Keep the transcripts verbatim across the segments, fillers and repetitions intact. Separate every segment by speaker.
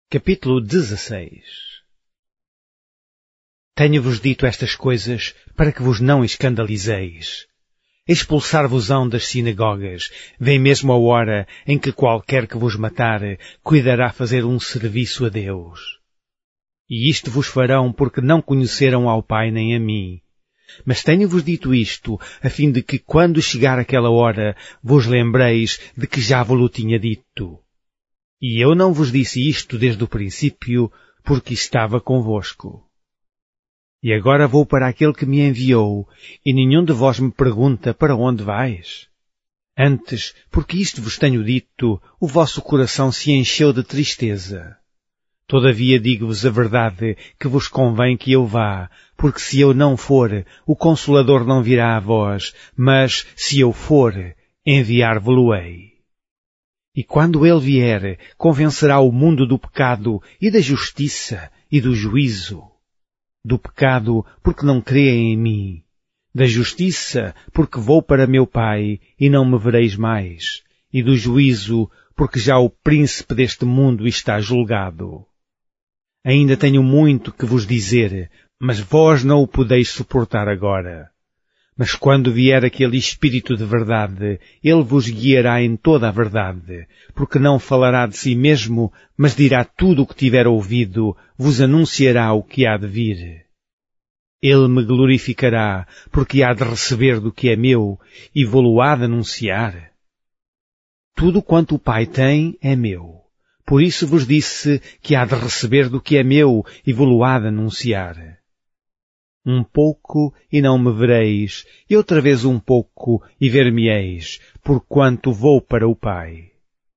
Speaker 1: Capítulo dezesseis. Tenho-vos dito estas coisas para que vos não escandalizeis. Expulsar-vos-ão das sinagogas. Vem mesmo a hora em que qualquer que vos matar cuidará fazer um serviço a Deus. E isto vos farão porque não conheceram ao Pai nem a mim. Mas tenho-vos dito isto, a fim de que, quando chegar aquela hora, vos lembreis de que já vos-lo tinha dito. E eu não vos disse isto desde o princípio, porque estava convosco. E agora vou para aquele que me enviou, e nenhum de vós me pergunta para onde vais. Antes, porque isto vos tenho dito, o vosso coração se encheu de tristeza. Todavia digo-vos a verdade, que vos convém que eu vá, porque se eu não for, o Consolador não virá a vós, mas, se eu for, enviar-vos-lo-ei. E quando ele vier, convencerá o mundo do pecado e da justiça e do juízo. Do pecado, porque não creem em mim. Da justiça, porque vou para meu Pai e não me vereis mais. E do juízo, porque já o príncipe deste mundo está julgado. Ainda tenho muito que vos dizer, mas vós não o podeis suportar agora. Mas quando vier aquele Espírito de verdade, ele vos guiará em toda a verdade, porque não falará de si mesmo, mas dirá tudo o que tiver ouvido, vos anunciará o que há de vir. Ele me glorificará, porque há de receber do que é meu, e vou-lo há de anunciar. Tudo quanto o Pai tem é meu. Por isso vos disse que há de receber do que é meu, e vou-lo há de anunciar. Um pouco e não me vereis, e outra vez um pouco e ver-me-eis, porquanto vou para o Pai.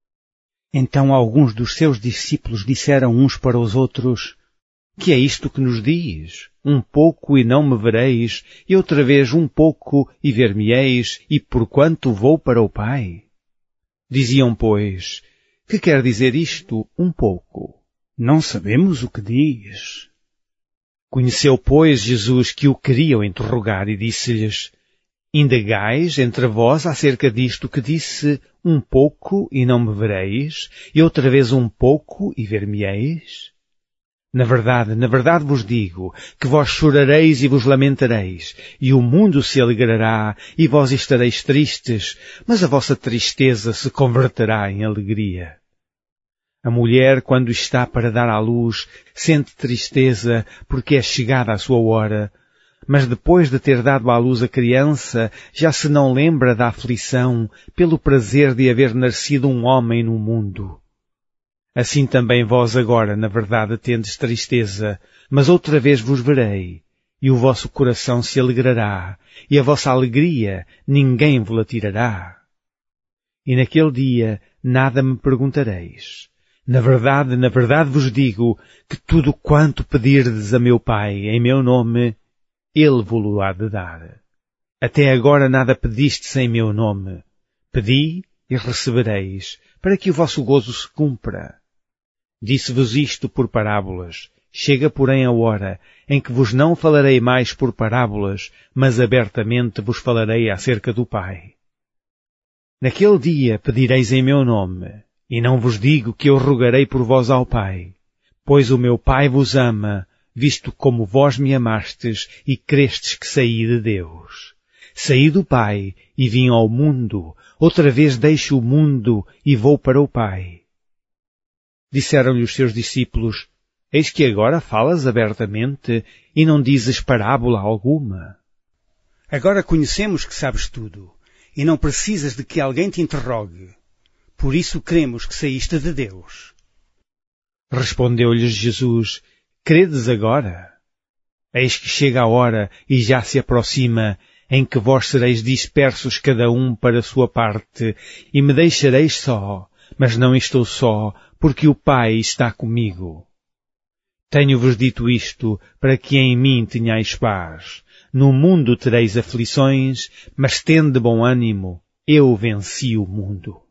Speaker 1: Então alguns dos seus discípulos disseram uns para os outros, que é isto que nos diz? Um pouco e não me vereis, e outra vez um pouco e ver-me-eis, e porquanto vou para o Pai? Diziam, pois, que quer dizer isto, um pouco? Não sabemos o que diz. Conheceu, pois, Jesus que o queriam interrogar e disse-lhes, indagais entre vós acerca disto que disse, um pouco e não me vereis, e outra vez um pouco e ver-me-eis? Na verdade, na verdade vos digo, que vós chorareis e vos lamentareis, e o mundo se alegrará, e vós estareis tristes, mas a vossa tristeza se converterá em alegria. A mulher, quando está para dar à luz, sente tristeza porque é chegada a sua hora, mas depois de ter dado à luz a criança, já se não lembra da aflição pelo prazer de haver nascido um homem no mundo. Assim também vós agora, na verdade, tendes tristeza, mas outra vez vos verei, e o vosso coração se alegrará, e a vossa alegria ninguém vos-la tirará. E naquele dia nada me perguntareis. Na verdade, na verdade vos digo que tudo quanto pedirdes a meu Pai em meu nome, Ele vos-lo há de dar. Até agora nada pedistes em meu nome. Pedi e recebereis, para que o vosso gozo se cumpra. Disse-vos isto por parábolas. Chega, porém, a hora em que vos não falarei mais por parábolas, mas abertamente vos falarei acerca do Pai. Naquele dia pedireis em meu nome. E não vos digo que eu rogarei por vós ao Pai, pois o meu Pai vos ama, visto como vós me amastes e crestes que saí de Deus. Saí do Pai e vim ao mundo, outra vez deixo o mundo e vou para o Pai. Disseram-lhe os seus discípulos, eis que agora falas abertamente e não dizes parábola alguma.
Speaker 2: Agora conhecemos que sabes tudo, e não precisas de que alguém te interrogue. Por isso cremos que saíste de Deus.
Speaker 1: Respondeu-lhes Jesus, credes agora? Eis que chega a hora e já se aproxima, em que vós sereis dispersos cada um para a sua parte, e me deixareis só, mas não estou só, porque o Pai está comigo. Tenho-vos dito isto, para que em mim tenhais paz. No mundo tereis aflições, mas tende bom ânimo, eu venci o mundo.